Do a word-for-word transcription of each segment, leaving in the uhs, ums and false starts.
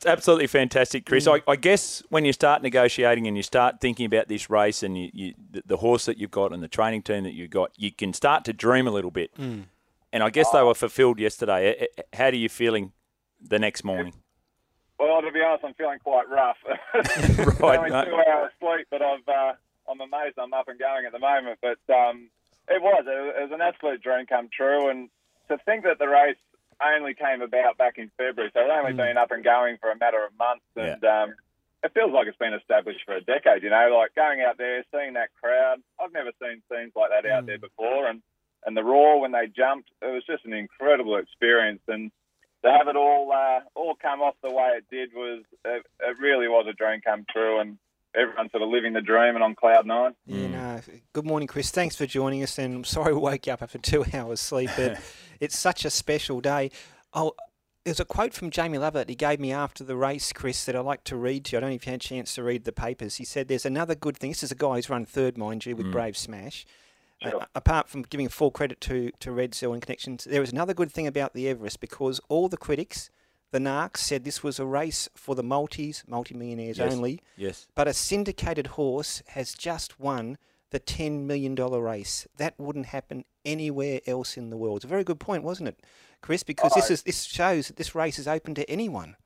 That's absolutely fantastic, Chris. Mm. I, I guess when you start negotiating and you start thinking about this race and you, you, the, the horse that you've got and the training team that you've got, you can start to dream a little bit. Mm. And I guess they were fulfilled yesterday. How are you feeling the next morning? Well, to be honest, I'm feeling quite rough. Right, Only no. two hours sleep, but I've, uh, I'm amazed I'm up and going at the moment. But um, it was. It was an absolute dream come true. And to think that the race only came about back in February, so it's only Mm. been up and going for a matter of months. And Yeah. um, it feels like it's been established for a decade, you know, like going out there, seeing that crowd. I've never seen scenes like that out Mm. there before. And, and the roar when they jumped, it was just an incredible experience. And to have it all uh, all come off the way it did was, it, it really was a dream come true, and everyone's sort of living the dream and on cloud nine. Yeah, no. Good morning, Chris. Thanks for joining us, and I'm sorry we woke you up after two hours sleep, but it's such a special day. Oh, there's a quote from Jamie Lovett he gave me after the race, Chris, that I'd like to read to you. I don't know if you had a chance to read the papers. He said, there's another good thing. This is a guy who's run third, mind you, with Mm. Brave Smash. Sure. Uh, apart from giving full credit to, to Red Cell and Connections, there is another good thing about the Everest, because all the critics, the narcs, said this was a race for the multis, multimillionaires Yes. only. Yes. But a syndicated horse has just won the ten million dollars race. That wouldn't happen anywhere else in the world. It's a very good point, wasn't it, Chris? Because this Oh. is this shows that this race is open to anyone.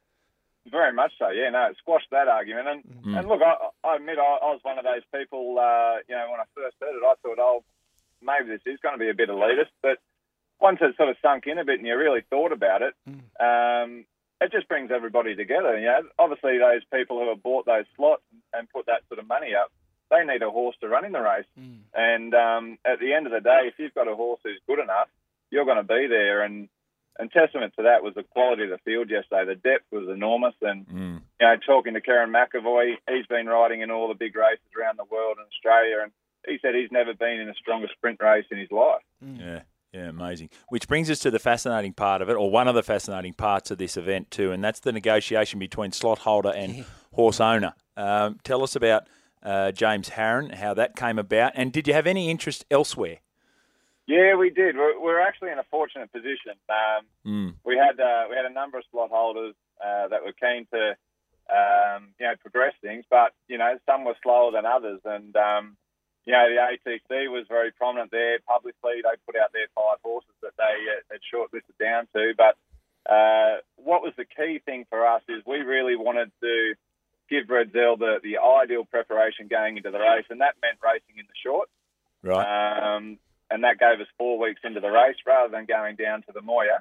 Very much so, yeah. No, it squashed that argument. And, Mm. and look, I, I admit I, I was one of those people, uh, you know, when I first heard it, I thought, oh, maybe this is going to be a bit elitist. But once it sort of sunk in a bit and you really thought about it, Mm. um, it just brings everybody together. You know, obviously those people who have bought those slots and put that sort of money up, they need a horse to run in the race. Mm. And um, at the end of the day, if you've got a horse who's good enough, you're going to be there. And And testament to that was the quality of the field yesterday. The depth was enormous. And, Mm. you know, talking to Karen McAvoy, he's been riding in all the big races around the world and Australia, and he said he's never been in a stronger sprint race in his life. Mm. Yeah. Yeah, amazing. Which brings us to the fascinating part of it, or one of the fascinating parts of this event too, and that's the negotiation between slot holder and Yeah. horse owner. Um, tell us about uh, James Harron, how that came about, and did you have any interest elsewhere? Yeah, we did. We're, we're actually in a fortunate position. Um, Mm. we had uh, we had a number of slot holders uh, that were keen to, um, you know, progress things, but you know, some were slower than others, and um, you know, the A T C was very prominent there publicly. They put out their five horses that they uh, had shortlisted down to, but uh, what was the key thing for us is we really wanted to give Redzel the, the ideal preparation going into the race, and that meant racing in the short. Right. Um, and that gave us four weeks into the race rather than going down to the Moya.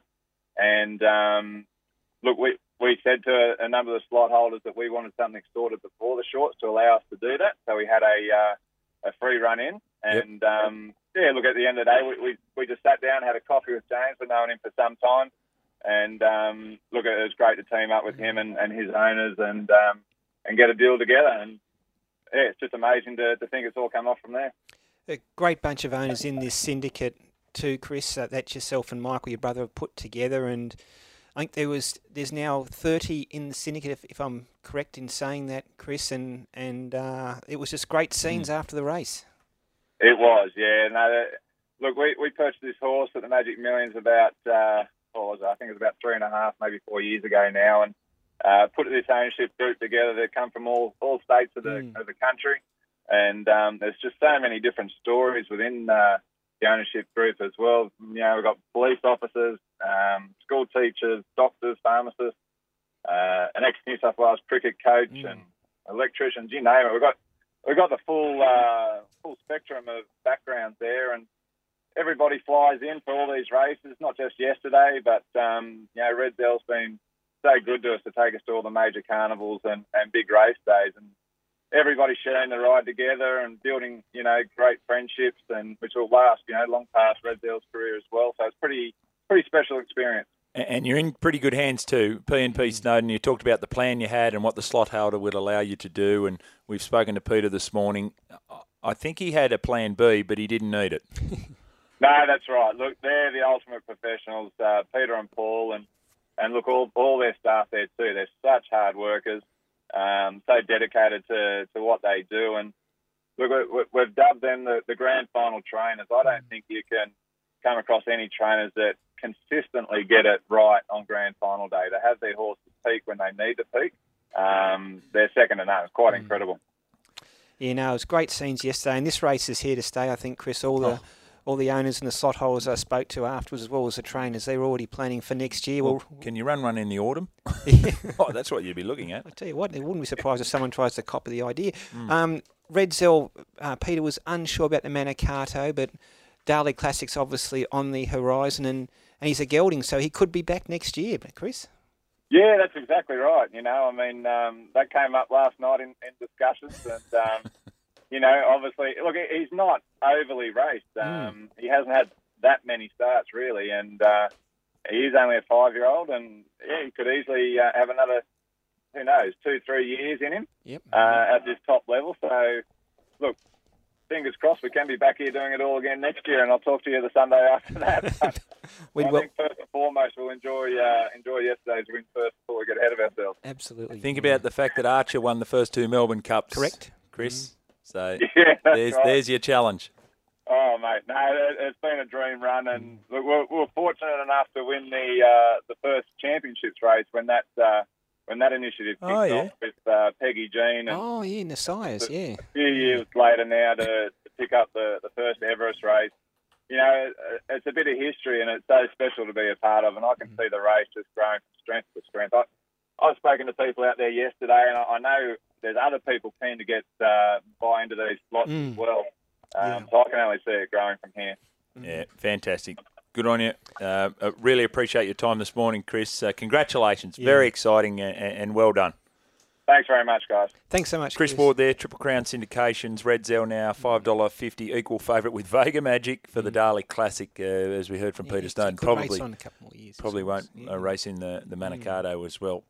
And um, look, we we said to a, a number of the slot holders that we wanted something sorted before the shorts to allow us to do that. So we had a uh, a free run in. And, um, yeah, look, at the end of the day, we, we, we just sat down, had a coffee with James. We've known him for some time. And, um, look, it was great to team up with him and, and his owners and um, and get a deal together. And, yeah, it's just amazing to, to think it's all come off from there. A great bunch of owners in this syndicate too, Chris. Uh, that yourself and Michael, your brother, have put together, and I think there was there's now thirty in the syndicate, if, if I'm correct in saying that, Chris. And and uh, it was just great scenes mm. after the race. It was, yeah. No, that, look, we, we purchased this horse at the Magic Millions about uh, what was it? I think it was about three and a half, maybe four years ago now, and uh, put this ownership group together. They come from all all states of the mm. of the country. And um, there's just so many different stories within uh, the ownership group as well. You know, we've got police officers, um, school teachers, doctors, pharmacists, uh, an ex-New South Wales cricket coach, mm. and electricians. You name it. We've got we've got the full uh, full spectrum of backgrounds there, and everybody flies in for all these races. Not just yesterday, but um, you know, Redzel's been so good to us to take us to all the major carnivals and, and big race days, and everybody's sharing the ride together and building, you know, great friendships, and which will last, you know, long past Redzel's career as well. So it's pretty, pretty special experience. And you're in pretty good hands too. P and P Snowden, you talked about the plan you had and what the slot holder would allow you to do, and we've spoken to Peter this morning. I think he had a plan B, but he didn't need it. No, that's right. Look, they're the ultimate professionals, uh, Peter and Paul, and, and look, all, all their staff there too. They're such hard workers. Um, so dedicated to, to what they do. And look, we, we've dubbed them the, the grand final trainers. I don't think you can come across any trainers that consistently get it right on grand final day. They have their horses peak when they need to peak. Um, they're second to none. It's quite mm. incredible. Yeah, no, it was great scenes yesterday, and this race is here to stay. I think, Chris, all the oh. all the owners and the slot holders I spoke to afterwards, as well as the trainers, they're already planning for next year. Well, well can you run one in the autumn? Oh, that's what you'd be looking at. I tell you what, they wouldn't be surprised if someone tries to copy the idea. Mm. Um, Red Zell, uh, Peter was unsure about the Manicato, but Darley Classic's obviously on the horizon, and, and he's a gelding, so he could be back next year, but Chris? Yeah, that's exactly right. You know, I mean, um, that came up last night in, in discussions, and um, you know, obviously, look, he's not overly raced. Um, mm. He hasn't had that many starts really, and uh, he is only a five-year-old, and yeah, he could easily uh, have another, who knows, two, three years in him yep. uh, at this top level. So, look, fingers crossed we can be back here doing it all again next year, and I'll talk to you the Sunday after that. we I will. think first and foremost we'll enjoy uh, enjoy yesterday's win first before we get ahead of ourselves. Absolutely. Think about the fact that Archer won the first two Melbourne Cups. Correct. Chris. Mm. So yeah, there's right. there's your challenge. Oh, mate, no, it, it's been a dream run, and look, we're, we're fortunate enough to win the uh, the first championships race when that uh, when that initiative kicked oh, yeah. off with uh, Peggy Jean. And oh, yeah, Nasias, yeah. A few years later now to, to pick up the, the first Everest race. You know, it's a bit of history, and it's so special to be a part of, and I can mm. see the race just growing from strength to strength. I, I've spoken to people out there yesterday, and I, I know there's other people keen to get uh, buy into these slots mm. as well. Um, yeah. So I can only see it growing from here. Yeah, fantastic. Good on you. Uh, I really appreciate your time this morning, Chris. Uh, congratulations. Yeah. Very exciting and, and well done. Thanks very much, guys. Thanks so much, Chris. Chris Ward there, Triple Crown Syndications, Red Zell now, five dollars fifty, equal favourite with Vega Magic for the Darley Classic, uh, as we heard from yeah, Peter Stone. Probably, probably on a couple more years probably well. won't yeah. uh, race in the, the Manicato mm. as well.